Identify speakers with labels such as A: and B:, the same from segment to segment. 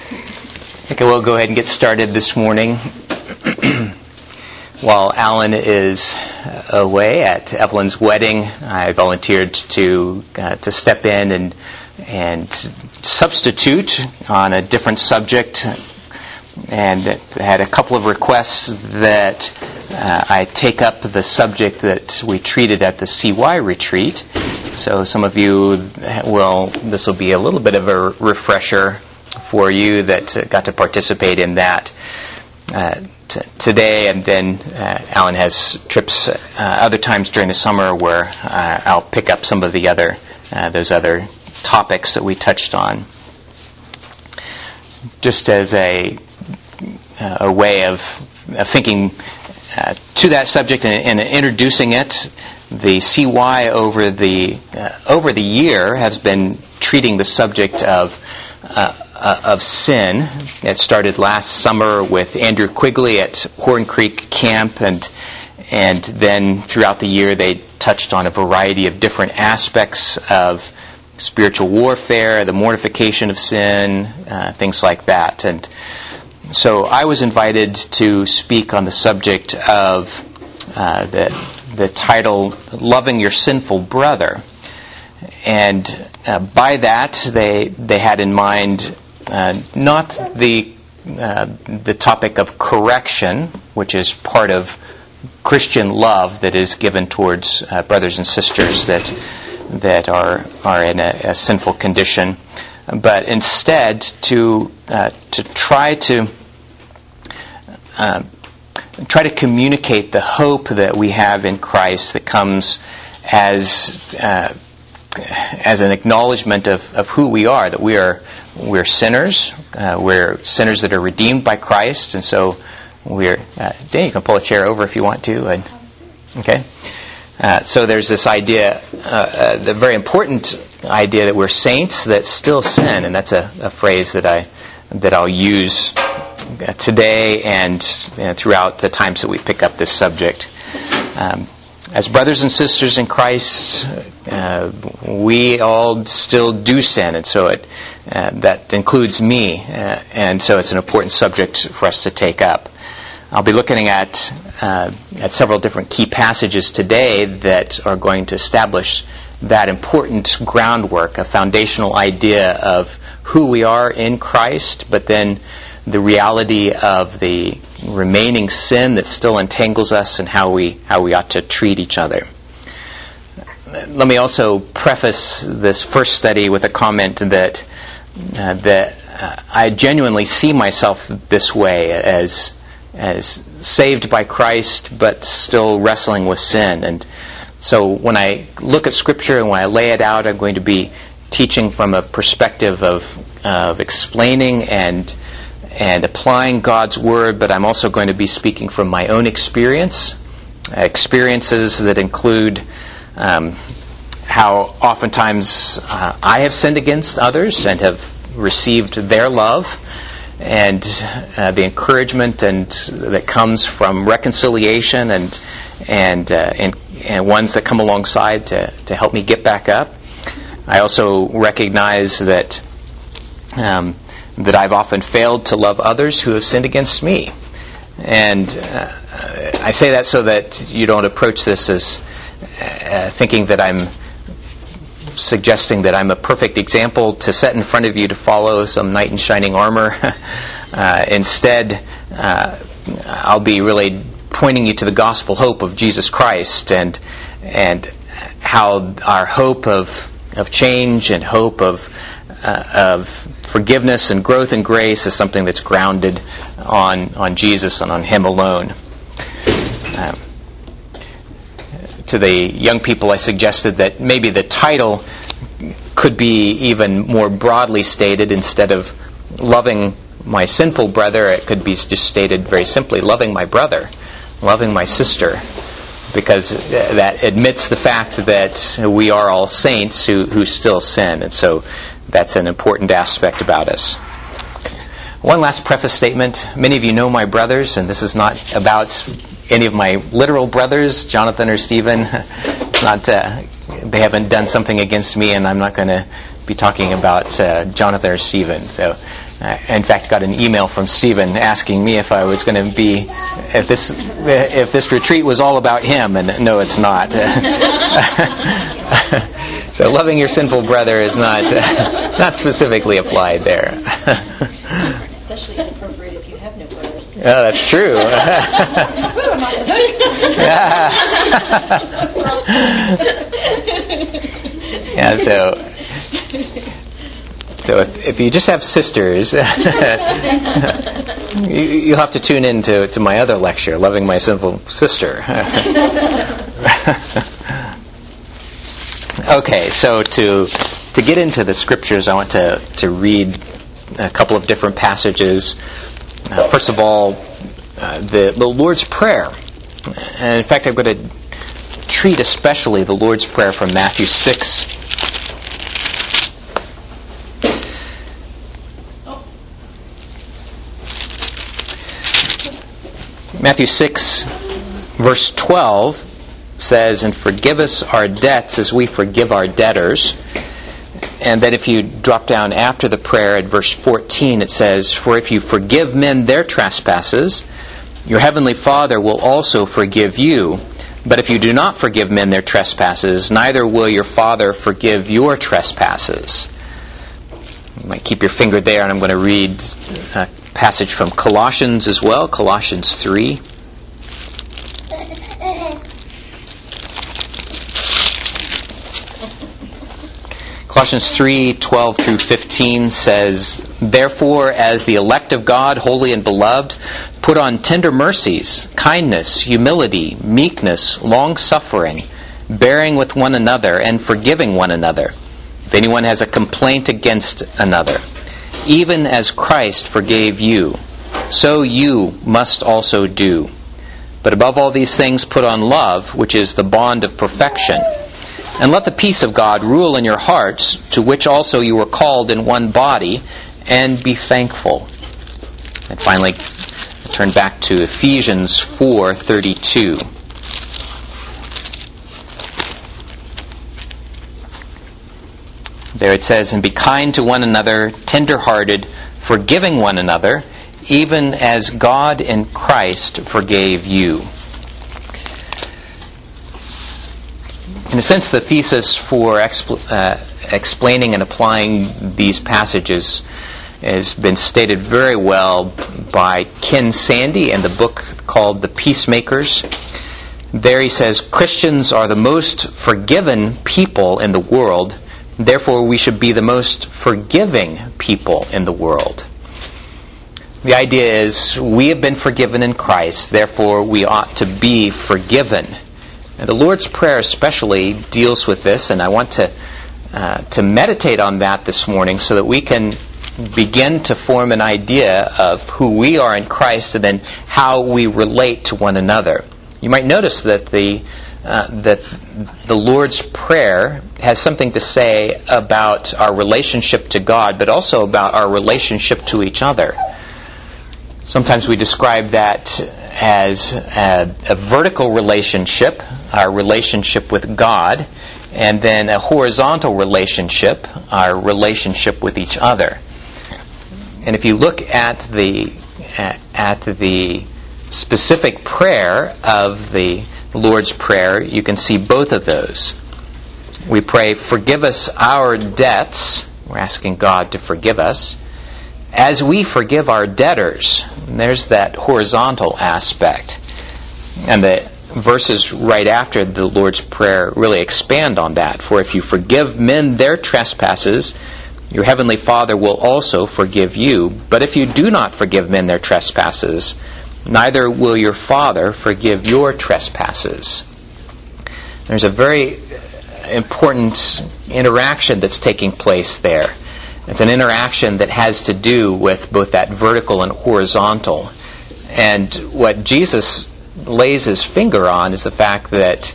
A: Okay, we'll go ahead and get started this morning. While Alan is away at Evelyn's wedding, I volunteered to step in and substitute on a different subject, and had a couple of requests that I take up the subject that we treated at the CY retreat. So some of you this will be a little bit of a refresher for you that got to participate in that today, and then Alan has trips other times during the summer where I'll pick up some of the those other topics that we touched on. Just as a way of thinking to that subject and introducing it, the CY over the year has been treating the subject of sin. It started last summer with Andrew Quigley at Horn Creek Camp, and then throughout the year they touched on a variety of different aspects of spiritual warfare, the mortification of sin, things like that. And so I was invited to speak on the subject of the title, Loving Your Sinful Brother. And by that, they had in mind not the topic of correction, which is part of Christian love that is given towards brothers and sisters that are in a sinful condition, but instead to try to communicate the hope that we have in Christ that comes as an acknowledgement of who we are, that we're sinners, we're sinners that are redeemed by Christ, and so Dan, you can pull a chair over if you want to. Okay. So there's this idea, the very important idea that we're saints that still sin, and that's a phrase that I'll use today and throughout the times that we pick up this subject. As brothers and sisters in Christ, we all still do sin, and so that includes me, and so it's an important subject for us to take up. I'll be looking at several different key passages today that are going to establish that important groundwork, a foundational idea of who we are in Christ, but then the reality of the remaining sin that still entangles us and how we ought to treat each other. Let me also preface this first study with a comment that I genuinely see myself this way, as saved by Christ but still wrestling with sin. And so when I look at Scripture and when I lay it out, I'm going to be teaching from a perspective of explaining and applying God's Word, but I'm also going to be speaking from my own experiences that include how oftentimes I have sinned against others and have received their love, and the encouragement that comes from reconciliation and ones that come alongside to help me get back up. I also recognize that I've often failed to love others who have sinned against me, and I say that so that you don't approach this as thinking that I'm suggesting that I'm a perfect example to set in front of you to follow, some knight in shining armor. Instead, I'll be really pointing you to the gospel hope of Jesus Christ and how our hope of change and hope of forgiveness and growth and grace is something that's grounded on Jesus and on Him alone. To the young people, I suggested that maybe the title could be even more broadly stated. Instead of loving my sinful brother, it could be just stated very simply, loving my brother, loving my sister, because that admits the fact that we are all saints who still sin, and so that's an important aspect about us. One last preface statement. Many of you know my brothers, and this is not about any of my literal brothers, Jonathan or Stephen. They haven't done something against me, and I'm not going to be talking about Jonathan or Stephen. So In fact, got an email from Stephen asking me if I was going to be, if this retreat was all about him, and no, it's not. So loving your sinful brother is not specifically applied there.
B: Especially inappropriate if you have no brothers.
A: Oh, that's true. Yeah, so if you just have sisters, you'll have to tune in to my other lecture, Loving My Sinful Sister. Okay, so to get into the scriptures, I want to read a couple of different passages. First of all, the Lord's Prayer. And in fact, I'm going to treat especially the Lord's Prayer from Matthew 6. Matthew 6, verse 12 says, "And forgive us our debts as we forgive our debtors." And then if you drop down after the prayer at verse 14, it says, "For if you forgive men their trespasses, your heavenly Father will also forgive you. But if you do not forgive men their trespasses, neither will your Father forgive your trespasses." You might keep your finger there, and I'm going to read a passage from Colossians as well, Colossians 3. Colossians 3:12 through 15 says, "Therefore, as the elect of God, holy and beloved, put on tender mercies, kindness, humility, meekness, long-suffering, bearing with one another, and forgiving one another, if anyone has a complaint against another. Even as Christ forgave you, so you must also do. But above all these things put on love, which is the bond of perfection. And let the peace of God rule in your hearts, to which also you were called in one body, and be thankful." And finally, turn back to Ephesians 4:32. There it says, "And be kind to one another, tender-hearted, forgiving one another, even as God in Christ forgave you." In a sense, the thesis for explaining and applying these passages has been stated very well by Ken Sande in the book called The Peacemakers. There he says, "Christians are the most forgiven people in the world. Therefore, we should be the most forgiving people in the world." The idea is we have been forgiven in Christ, therefore we ought to be forgiven. And the Lord's Prayer especially deals with this, and I want to meditate on that this morning so that we can begin to form an idea of who we are in Christ and then how we relate to one another. You might notice that the Lord's Prayer has something to say about our relationship to God, but also about our relationship to each other. Sometimes we describe that as a vertical relationship, our relationship with God, and then a horizontal relationship, our relationship with each other. And if you look at the specific prayer of the Lord's Prayer, you can see both of those. We pray, "Forgive us our debts." We're asking God to forgive us. "As we forgive our debtors." And there's that horizontal aspect. And the verses right after the Lord's Prayer really expand on that. "For if you forgive men their trespasses, your heavenly Father will also forgive you. But if you do not forgive men their trespasses, neither will your Father forgive your trespasses." There's a very important interaction that's taking place there. It's an interaction that has to do with both that vertical and horizontal. And what Jesus lays his finger on is the fact that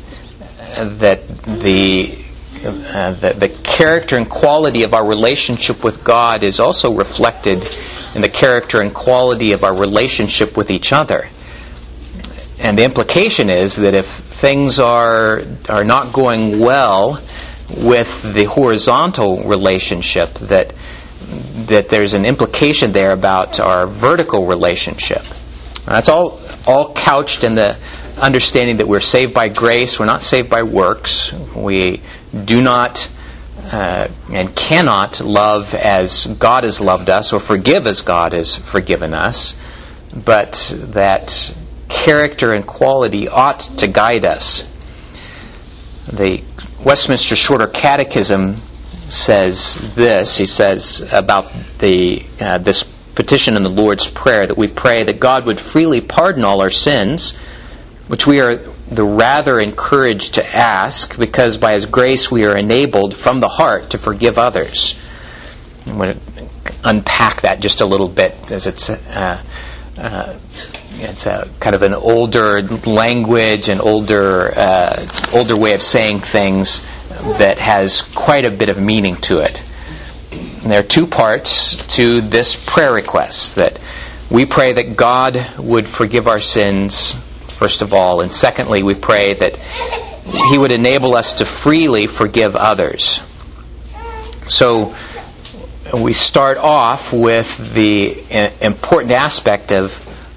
A: the character and quality of our relationship with God is also reflected in the character and quality of our relationship with each other. And the implication is that if things are not going well with the horizontal relationship, that that there's an implication there about our vertical relationship. That's all couched in the understanding that we're saved by grace. We're not saved by works. We do not and cannot love as God has loved us or forgive as God has forgiven us, but that character and quality ought to guide us. The Westminster Shorter Catechism says this. He says about this petition in the Lord's Prayer, that we pray that God would freely pardon all our sins, which we are the rather encouraged to ask, because by His grace we are enabled from the heart to forgive others. I'm going to unpack that just a little bit, as it's a kind of an older language, an older way of saying things that has quite a bit of meaning to it. And there are two parts to this prayer request: that we pray that God would forgive our sins, first of all, and secondly, we pray that He would enable us to freely forgive others. So we start off with the important aspect of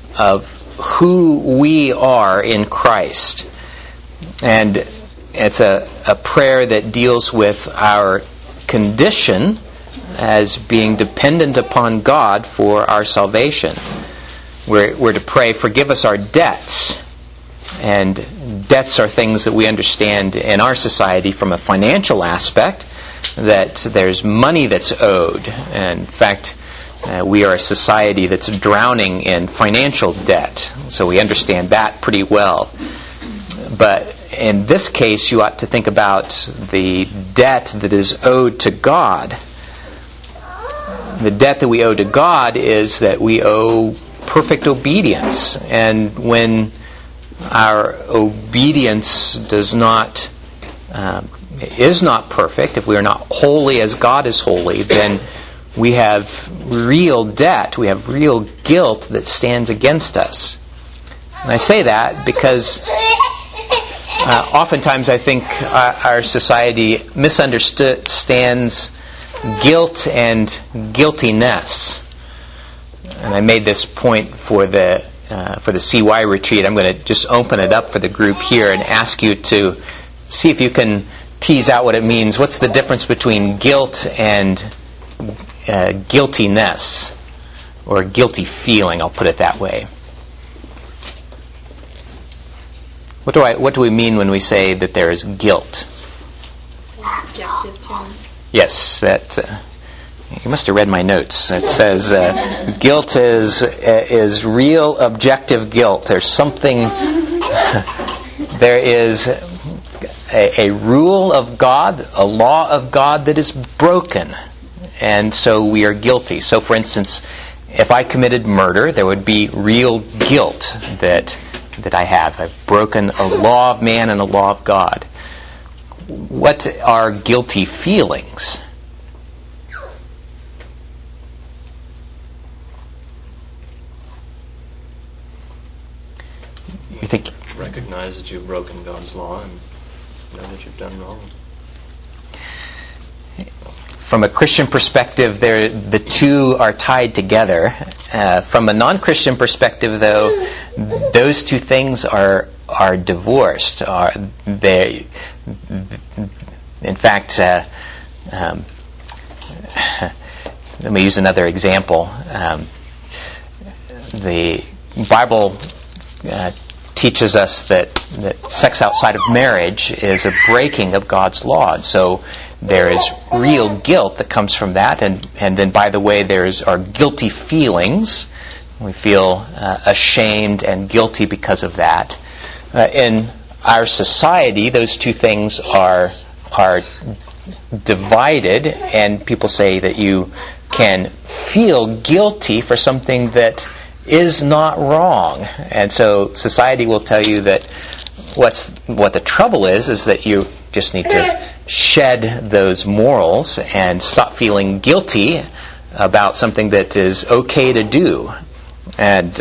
A: who we are in Christ. And it's a prayer that deals with our condition as being dependent upon God for our salvation. We're to pray, forgive us our debts. And debts are things that we understand in our society from a financial aspect, that there's money that's owed. And in fact, we are a society that's drowning in financial debt. So we understand that pretty well. But in this case, you ought to think about the debt that is owed to God. The debt that we owe to God is that we owe perfect obedience. And when our obedience is not perfect, if we are not holy as God is holy, then we have real debt, we have real guilt that stands against us. And I say that because oftentimes I think our society misunderstands guilt and guiltiness. And I made this point for the CY retreat. I'm going to just open it up for the group here and ask you to see if you can tease out what it means. What's the difference between guilt and guiltiness, or guilty feeling? I'll put it that way. What do we mean when we say that there is guilt?
B: Subjective term.
A: Yes, that you must have read my notes. It says guilt is real objective guilt. There's something. There is a rule of God, a law of God that is broken, and so we are guilty. So, for instance, if I committed murder, there would be real guilt that I have. I've broken a law of man and a law of God. What are guilty feelings? You think?
C: Recognize that you've broken God's law and know that you've done wrong.
A: From a Christian perspective, the two are tied together. From a non-Christian perspective, though, those two things are divorced. In fact, let me use another example. The Bible teaches us that sex outside of marriage is a breaking of God's law. So there is real guilt that comes from that, and then, by the way, are guilty feelings. We feel ashamed and guilty because of that. In our society, those two things are divided, and people say that you can feel guilty for something that is not wrong. And so society will tell you that what the trouble is that you just need to shed those morals and stop feeling guilty about something that is okay to do. And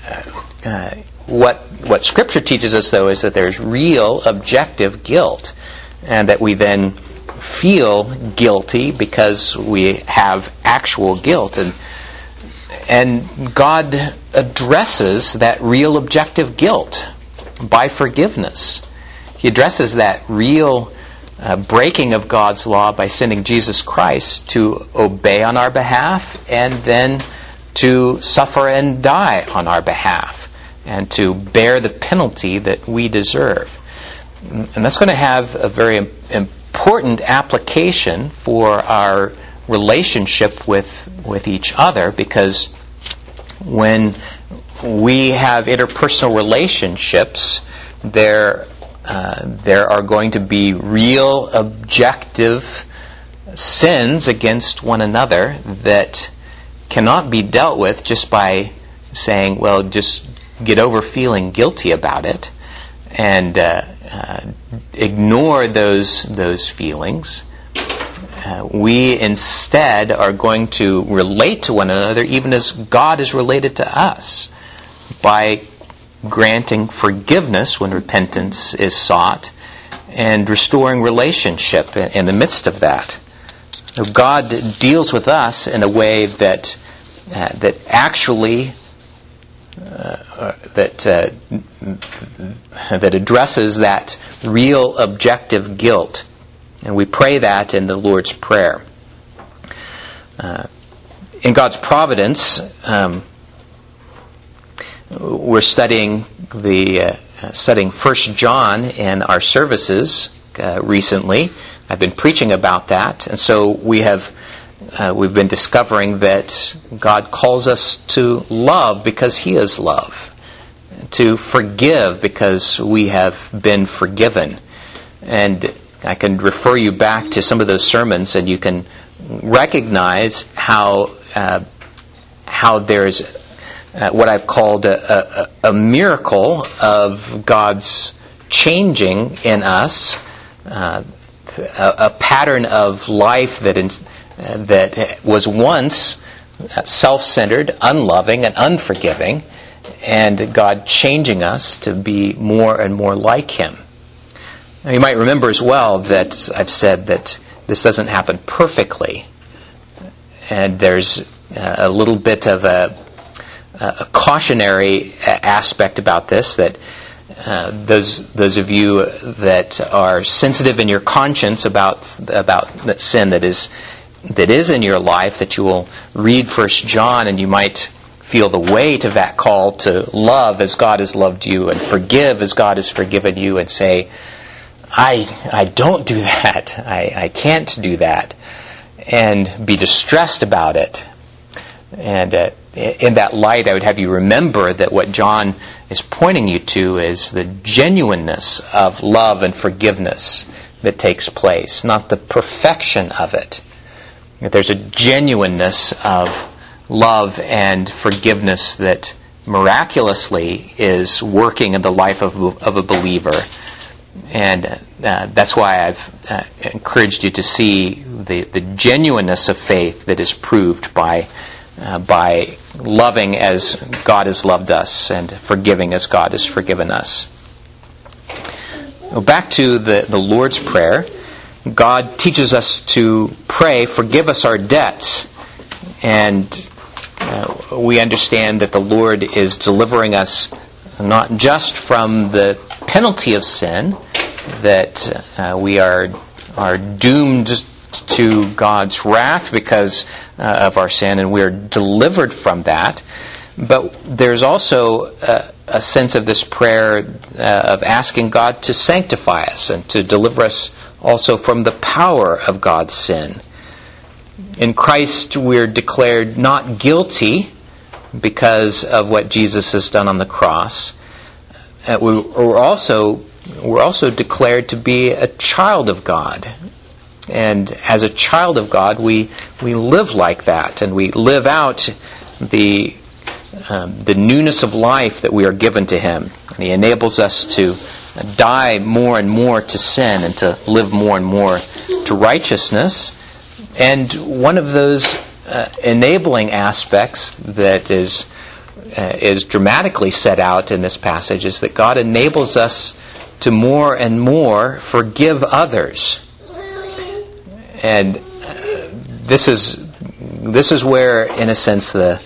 A: what Scripture teaches us, though, is that there's real objective guilt, and that we then feel guilty because we have actual guilt. And God addresses that real objective guilt by forgiveness. He addresses that real breaking of God's law by sending Jesus Christ to obey on our behalf and then to suffer and die on our behalf and to bear the penalty that we deserve. And that's going to have a very important application for our relationship with each other, because when we have interpersonal relationships, there are going to be real objective sins against one another that cannot be dealt with just by saying, well, just get over feeling guilty about it and ignore those feelings. We instead are going to relate to one another even as God is related to us, by granting forgiveness when repentance is sought and restoring relationship in the midst of that. God deals with us in a way that actually that addresses that real objective guilt. And we pray that in the Lord's Prayer. In God's providence, we're studying 1 John in our services recently. I've been preaching about that, and so we've been discovering that God calls us to love because He is love, to forgive because we have been forgiven. And I can refer you back to some of those sermons, and you can recognize how there's what I've called a miracle of God's changing in us, a pattern of life that was once self-centered, unloving, and unforgiving, and God changing us to be more and more like Him. Now, you might remember as well that I've said that this doesn't happen perfectly, and there's a little bit of a cautionary aspect about this, that those of you that are sensitive in your conscience about that sin that is in your life, that you will read 1 John and you might feel the weight of that call to love as God has loved you and forgive as God has forgiven you, and say, I don't do that. I can't do that, and be distressed about it. And in that light, I would have you remember that what John is pointing you to is the genuineness of love and forgiveness that takes place, not the perfection of it. That there's a genuineness of love and forgiveness that miraculously is working in the life of a believer. And that's why I've encouraged you to see the genuineness of faith that is proved by loving as God has loved us and forgiving as God has forgiven us. Back to the Lord's Prayer. God teaches us to pray, forgive us our debts, and we understand that the Lord is delivering us not just from the penalty of sin, that we are doomed to God's wrath because of our sin, and we are delivered from that. But there's also a sense of this prayer of asking God to sanctify us and to deliver us also from the power of God's sin. In Christ, we're declared not guilty because of what Jesus has done on the cross. We're also declared to be a child of God. And as a child of God, we live like that, and we live out the newness of life that we are given to Him. And He enables us to die more and more to sin and to live more and more to righteousness. And one of those enabling aspects that is dramatically set out in this passage is that God enables us to more and more forgive others. this is where, in a sense, the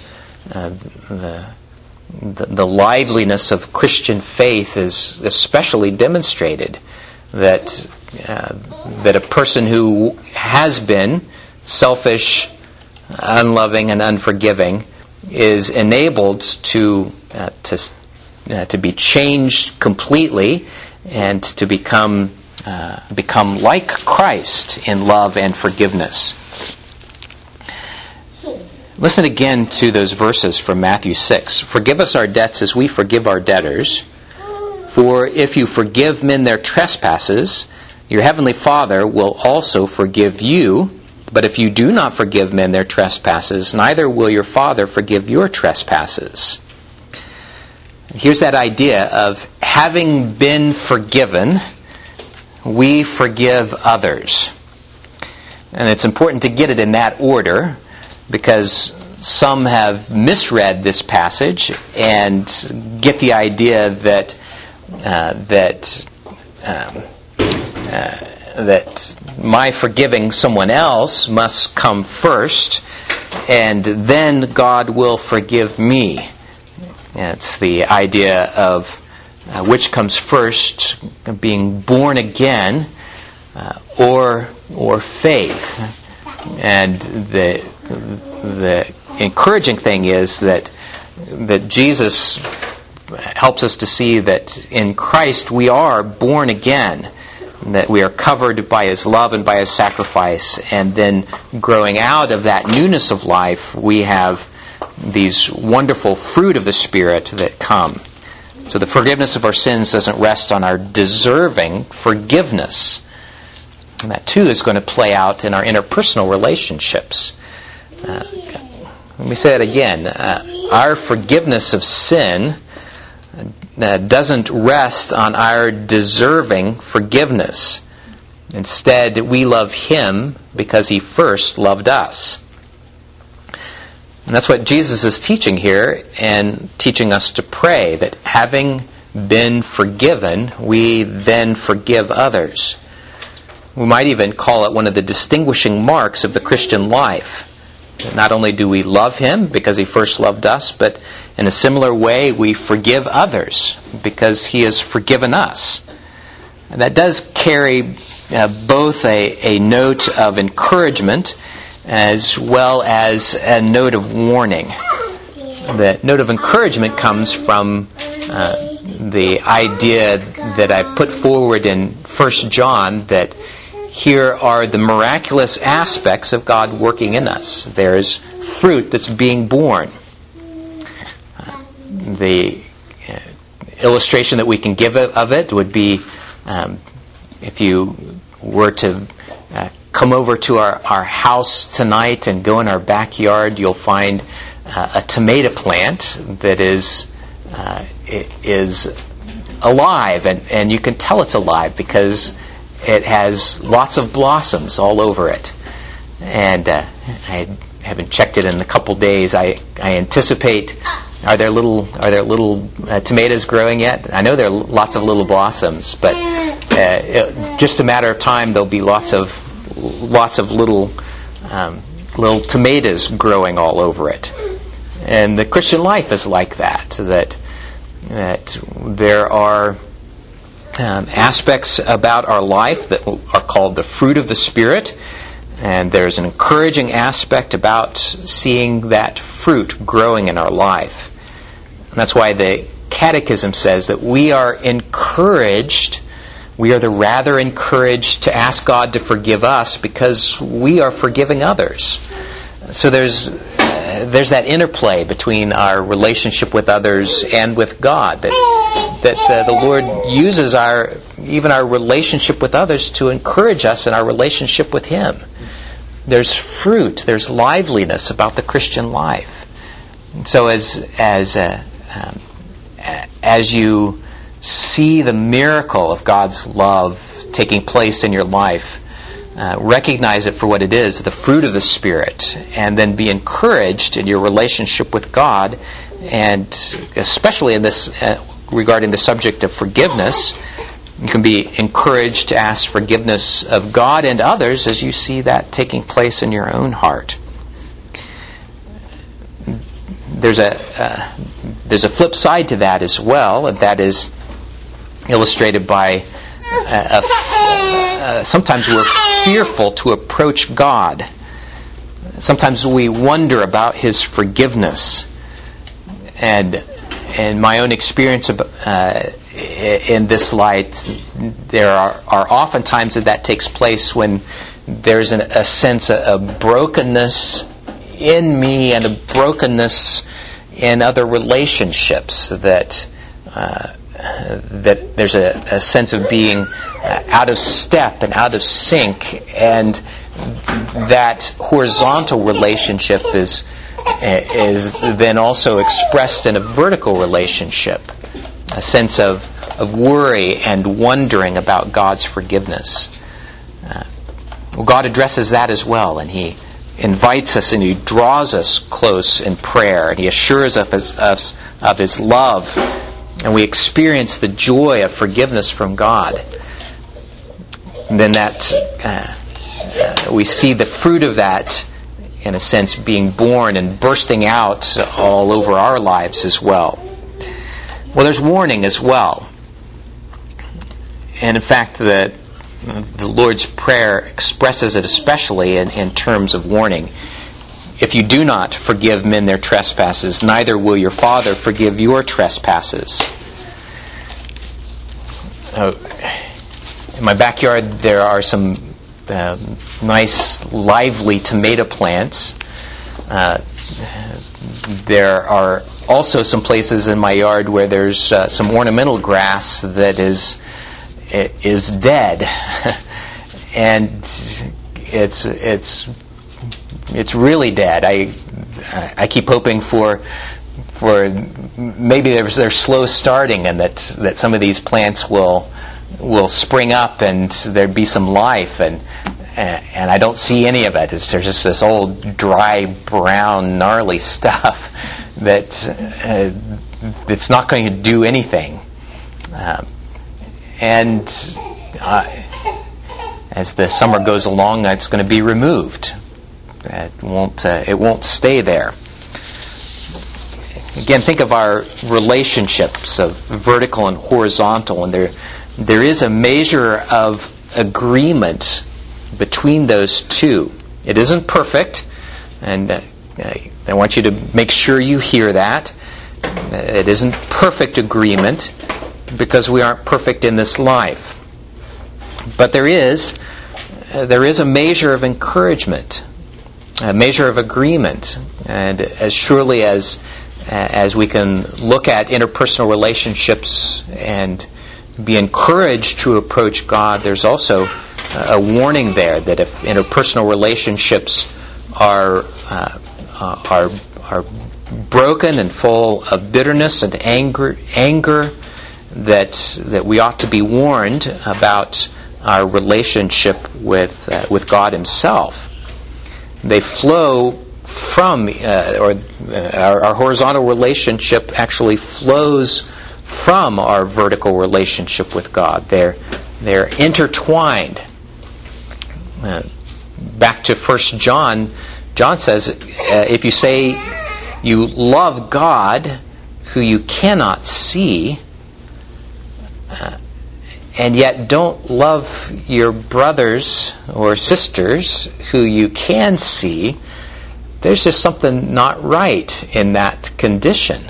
A: liveliness of Christian faith is especially demonstrated. That a person who has been selfish, unloving, and unforgiving is enabled to be changed completely and to become like Christ in love and forgiveness. Listen again to those verses from Matthew 6. Forgive us our debts as we forgive our debtors. For if you forgive men their trespasses, your heavenly Father will also forgive you. But if you do not forgive men their trespasses, neither will your Father forgive your trespasses. Here's that idea of having been forgiven, we forgive others. And it's important to get it in that order, because some have misread this passage and get the idea that my forgiving someone else must come first, and then God will forgive me. It's the idea of which comes first, being born again or faith. And the encouraging thing is that Jesus helps us to see that in Christ we are born again, that we are covered by His love and by His sacrifice, and then growing out of that newness of life, we have these wonderful fruit of the Spirit that come. So the forgiveness of our sins doesn't rest on our deserving forgiveness. And that too is going to play out in our interpersonal relationships. Let me say it again. Our forgiveness of sin doesn't rest on our deserving forgiveness. Instead, we love Him because He first loved us. And that's what Jesus is teaching here, and teaching us to pray, that having been forgiven, we then forgive others. We might even call it one of the distinguishing marks of the Christian life. Not only do we love Him because He first loved us, but in a similar way we forgive others because He has forgiven us. And that does carry both a note of encouragement as well as a note of warning. The note of encouragement comes from the idea that I put forward in 1 John, that here are the miraculous aspects of God working in us. There's fruit that's being born. The illustration that we can give of it would be if you were to come over to our house tonight and go in our backyard, you'll find a tomato plant that is alive, and you can tell it's alive because it has lots of blossoms all over it. And I haven't checked it in a couple days. I anticipate, are there little tomatoes growing yet? I know there are lots of little blossoms, but just a matter of time there'll be lots of little tomatoes growing all over it. And the Christian life is like that there are aspects about our life that are called the fruit of the Spirit, and there's an encouraging aspect about seeing that fruit growing in our life. And that's why the Catechism says that we are encouraged, we are the rather encouraged to ask God to forgive us because we are forgiving others. So there's that interplay between our relationship with others and with God, that the Lord uses our relationship with others to encourage us in our relationship with Him. There's fruit, there's liveliness about the Christian life. And so as you see the miracle of God's love taking place in your life, recognize it for what it is, the fruit of the Spirit, and then be encouraged in your relationship with God, and especially in this regarding the subject of forgiveness, You can be encouraged to ask forgiveness of God and others as you see that taking place in your own heart. There's a flip side to that as well, and that is illustrated by sometimes we're fearful to approach God. Sometimes we wonder about His forgiveness. And in my own experience in this light, there are often times that takes place when there's a sense of brokenness in me and a brokenness in other relationships, that there's a sense of being out of step and out of sync, and that horizontal relationship is then also expressed in a vertical relationship, a sense of worry and wondering about God's forgiveness. God addresses that as well, and He invites us and He draws us close in prayer, and He assures us of His love, and we experience the joy of forgiveness from God. And then we see the fruit of that, in a sense, being born and bursting out all over our lives as well. Well, there's warning as well. And in fact, the Lord's Prayer expresses it especially in terms of warning. If you do not forgive men their trespasses, neither will your Father forgive your trespasses. In my backyard there are some nice, lively tomato plants. There are also some places in my yard where there's some ornamental grass that is dead, and it's really dead. I keep hoping for maybe they're slow starting, and that some of these plants will spring up and there'd be some life, and I don't see any of it. There's just this old dry brown gnarly stuff that it's not going to do anything, and as the summer goes along, it's going to be removed. It won't stay there. Again, think of our relationships of vertical and horizontal, and there is a measure of agreement between those two. It isn't perfect, and I want you to make sure you hear that. It isn't perfect agreement, because we aren't perfect in this life. But there is a measure of encouragement, a measure of agreement, and as surely as we can look at interpersonal relationships and be encouraged to approach God, there's also a warning there that if interpersonal relationships are broken and full of bitterness and anger, that we ought to be warned about our relationship with God Himself. They flow from, our horizontal relationship actually flows from our vertical relationship with God. They're intertwined. Back to 1 John, John says, if you say you love God, who you cannot see, and yet don't love your brothers or sisters who you can see, there's just something not right in that condition.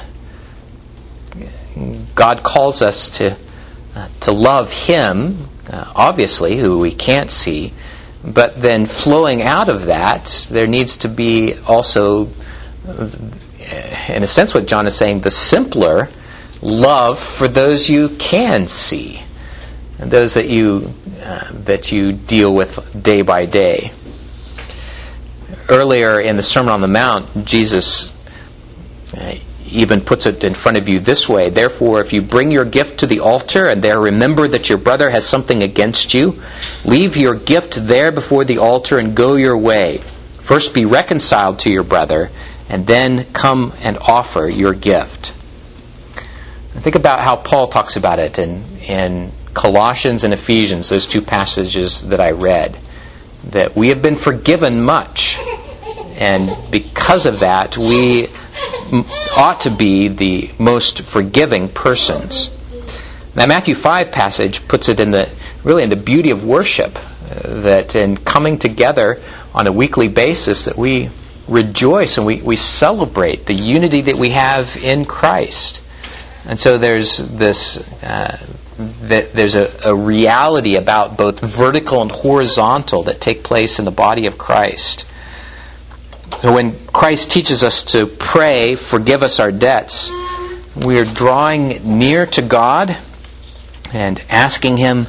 A: God calls us to love Him, obviously, who we can't see, but then flowing out of that, there needs to be also, in a sense what John is saying, the simpler love for those you can see, and those that you deal with day by day. Earlier in the Sermon on the Mount, Jesus even puts it in front of you this way: therefore, if you bring your gift to the altar and there remember that your brother has something against you, leave your gift there before the altar and go your way. First be reconciled to your brother, and then come and offer your gift. Think about how Paul talks about it in Colossians and Ephesians, those two passages that I read, that we have been forgiven much. And because of that, we ought to be the most forgiving persons. Now, Matthew 5 passage puts it in the beauty of worship, that in coming together on a weekly basis, that we rejoice and we celebrate the unity that we have in Christ. And so there's this, there's a reality about both vertical and horizontal that take place in the body of Christ. So when Christ teaches us to pray, forgive us our debts, we are drawing near to God and asking Him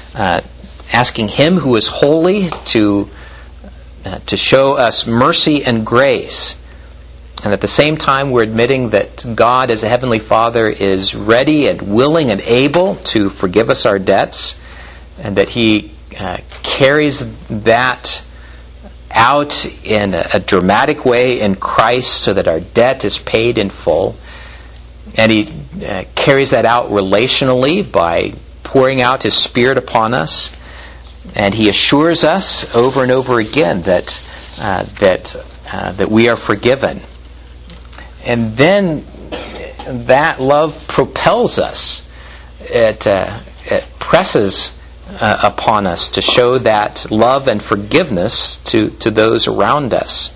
A: who is holy to show us mercy and grace. And at the same time, we're admitting that God, as a Heavenly Father, is ready and willing and able to forgive us our debts, and that He carries that out in a dramatic way in Christ so that our debt is paid in full. And He carries that out relationally by pouring out His Spirit upon us. And He assures us over and over again that we are forgiven. And then that love propels us. It presses upon us to show that love and forgiveness to those around us.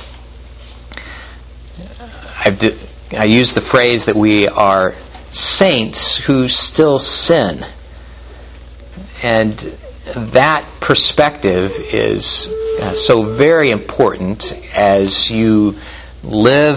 A: I use the phrase that we are saints who still sin. And that perspective is so very important as you live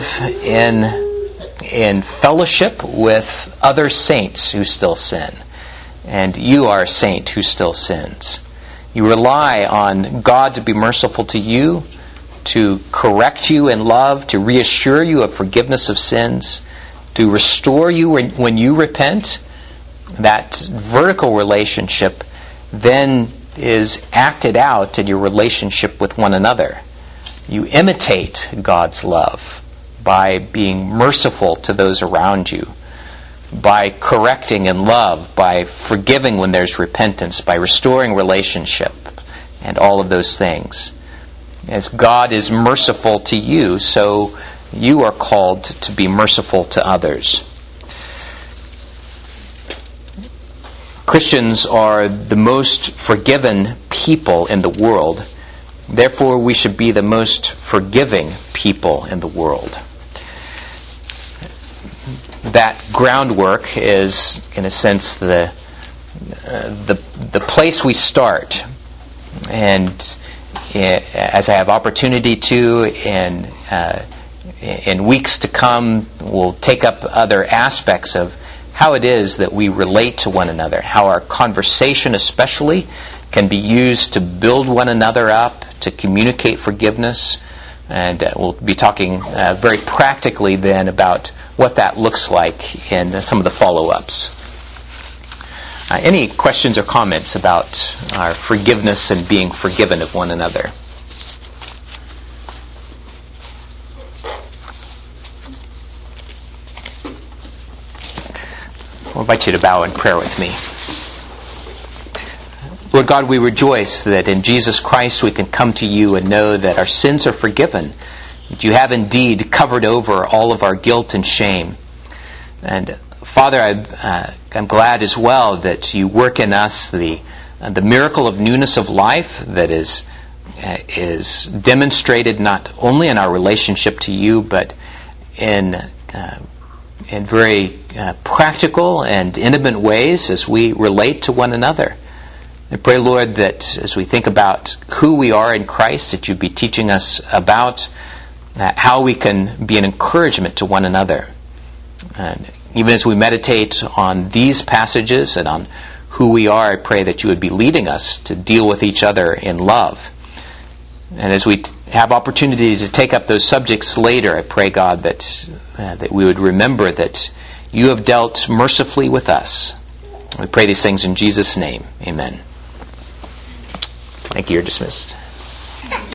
A: in fellowship with other saints who still sin. And you are a saint who still sins. You rely on God to be merciful to you, to correct you in love, to reassure you of forgiveness of sins, to restore you when you repent. That vertical relationship then is acted out in your relationship with one another. You imitate God's love by being merciful to those around you, by correcting in love, by forgiving when there's repentance, by restoring relationship, and all of those things. As God is merciful to you, so you are called to be merciful to others. Christians are the most forgiven people in the world. Therefore, we should be the most forgiving people in the world. That groundwork is, in a sense, the place we start. And as I have opportunity to, in weeks to come, we'll take up other aspects of how it is that we relate to one another, how our conversation especially can be used to build one another up, to communicate forgiveness. And we'll be talking very practically then about what that looks like in some of the follow-ups. Any questions or comments about our forgiveness and being forgiven of one another? I'll invite you to bow in prayer with me. Lord God, we rejoice that in Jesus Christ we can come to you and know that our sins are forgiven, that you have indeed covered over all of our guilt and shame. And Father, I'm glad as well that you work in us the miracle of newness of life that is demonstrated not only in our relationship to you, but in very practical and intimate ways as we relate to one another. I pray, Lord, that as we think about who we are in Christ, that you'd be teaching us about how we can be an encouragement to one another. And even as we meditate on these passages and on who we are, I pray that you would be leading us to deal with each other in love. And as we have opportunity to take up those subjects later, I pray, God, that we would remember that you have dealt mercifully with us. We pray these things in Jesus' name. Amen. Thank you. You're dismissed.